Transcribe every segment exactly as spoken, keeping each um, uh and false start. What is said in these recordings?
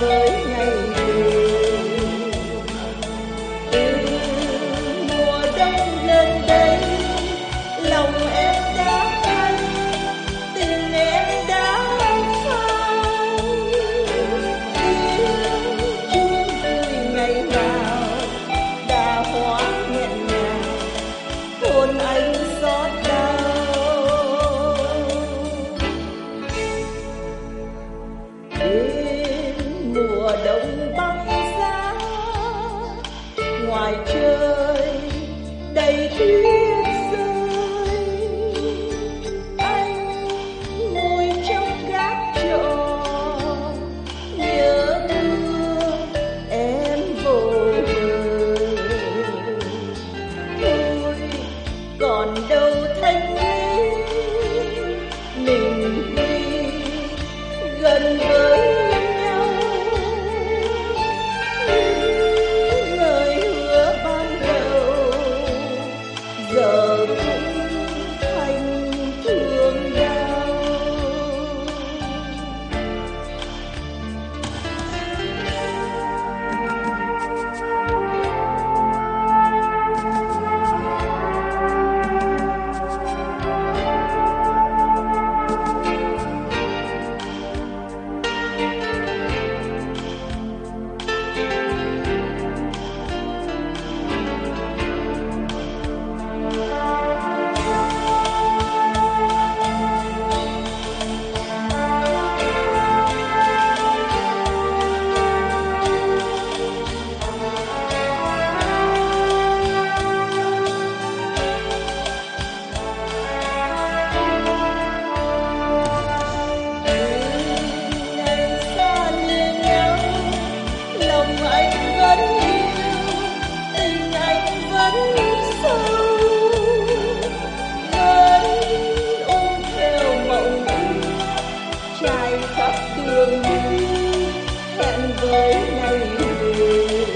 với ngày về. Từ mùa đông lên đây, lòng em đã hay, tình em đã phai. Tiếng chuông vui ngày nào đã hóa nghẹn ngào, hồn anh xót đau. Đến mùa đông băng giá, ngoài trời đầy tuyết rơi, anh ngồi trong gác trọ nhớ thương em vô bờ. Thôi còn đâu thanh lý, mình đi gần với nhau. Những lời hứa ban đầu giờ cũng thành thương đau. Với ngày về.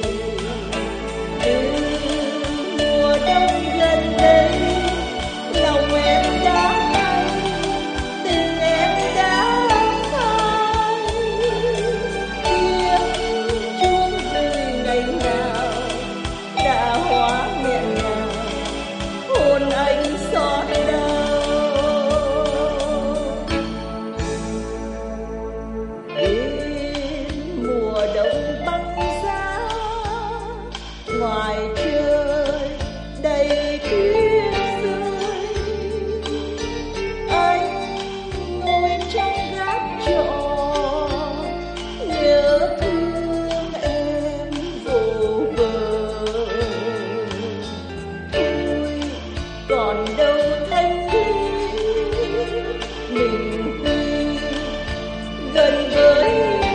Từ mùa đông gần đây, lòng em đã hay, tình em đã phai. Tiếng chuông vui ngày nào đã hóa nghẹn ngào, hồn anh xót đau. Mùa đông băng giá, ngoài trời đầy tuyết rơi, anh ngồi trong gác trọ nhớ thương em vô bờ. Thôi còn đâu thanh lý, mình đi gần với